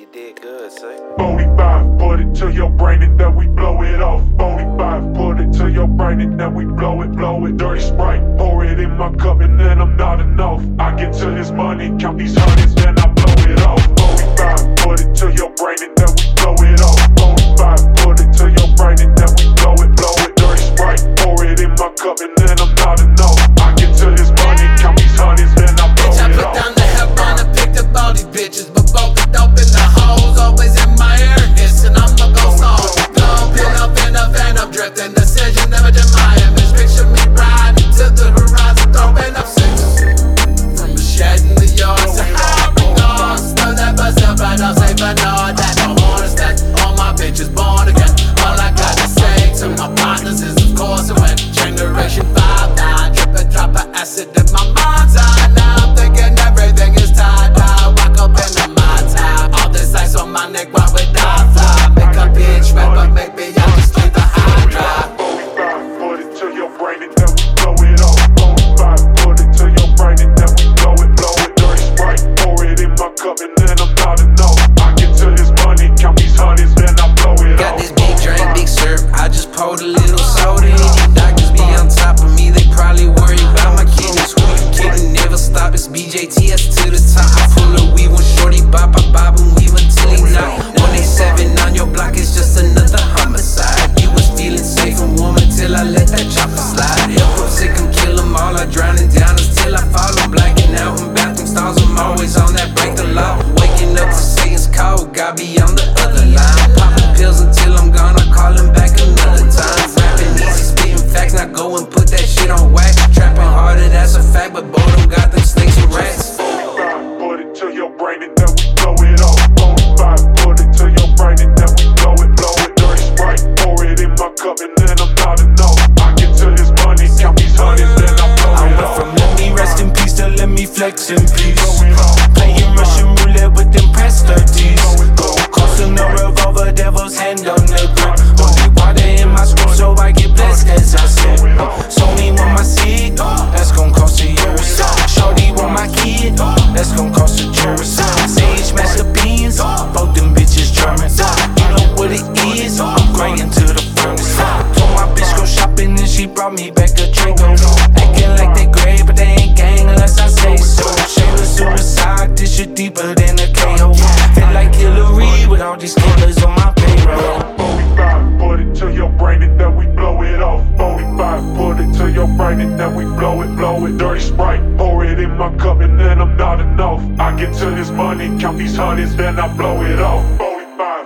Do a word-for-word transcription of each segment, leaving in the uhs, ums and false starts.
did good, say. forty-five, put it to your brain and then we blow it off. forty-five, put it to your brain and then we blow it, blow it. Dirty Sprite, pour it in my cup and then I'm not enough. I get to this money, count these hundreds, then I blow it off. forty-five, put it to your brain and then we blow it off. forty-five, put it to your brain and then we blow it, blow it. Dirty Sprite, pour it in my cup and then I'm not enough. I get to this money, count these hundreds, then I blow Bitch, I it put off. down the heroin and picked up all these bitches, but both the dope and the hoes always in my ear. Listen, I'ma go soft. Don't pick up in the van, I'm drifting. Decision never did my image. Picture me riding to the horizon, throwing up sixes. From a shed in the yard to high regards. Throw that bus up right off, say Bernard. That no honest, that all my bitches born again. All I gotta say to my partners is, of course, it went Generation five, now drippin', drop a acid in my mind's eye. Now I'm thinking everything is tied down. Walk up in the my time. All this ice on my neck, why would I fly? Make a bitch rap, but maybe I just leave the high drive. forty-five, put it to your brain and then we blow it off. forty-five, put it to your brain and then we blow it, blow it. Dirty Sprite, pour it in my cup and then I'm not enough. I get to this money, count these hundreds, then I blow it Got off. this big drink, big syrup. I just poured a little soda in. These doctors be on top of me, they probably worry about my kidneys. Who you kidding? Never stop. It's B J T S to the top. I pull a weave when shorty bop, I bob and weave until he knock. one eighty-seven on your block is just another homicide. You was feeling safe and warm until I let that chopper slide. Help him sick and kill them all. I drowning down until I fall. I'm blacking out in bathroom stalls. I'm always on that break the law. Waking up to Satan's call. God be on the other line. Popping pills until I'm gone. I call him back another time. Rapping easy, spitting facts. Now go and put that shit on wax. Trapping harder, that's a fact. But both them got them snakes and rats. forty-five, put it to your brain and then we blow it off. forty-five, put it to your brain and then we blow it, blow it. Dirty Sprite, pour it in my cup and then I'm not enough. I get to this money, count these hundreds, then I blow I it went off. from let me rest in peace to let me flex in peace. Blow it off. Playing Russian roulette with them press thirties. Go crossing the revolver, devil's hand on the grip. Only water in my script so I get blessed as I sip. Sony want my seed, that's gon' cost a year. Shorty want my kid, that's gon' cost a jury. Sage master beans, both them bitches German. You know what it is, I'm grinding to the furnace. Told my bitch go shopping and she brought me back a Draco. Acting like they great, but they ain't gang unless I say so. Shameless suicide, this shit deeper than a K O. Feel like Hillary with all these killers on my payroll. forty-five, put it to your brain and then we blow it off. forty-five, put it to your brain and then we blow it, blow it. Dirty Sprite, pour it in my cup and then I'm not enough. I get to this money, count these hundreds, then I blow it off. forty-five,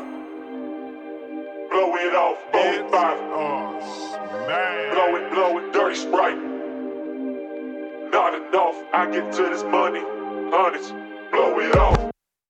blow it off. forty-five, blow it, blow it. Dirty Sprite, not enough. I get to this money, hundreds, blow it off.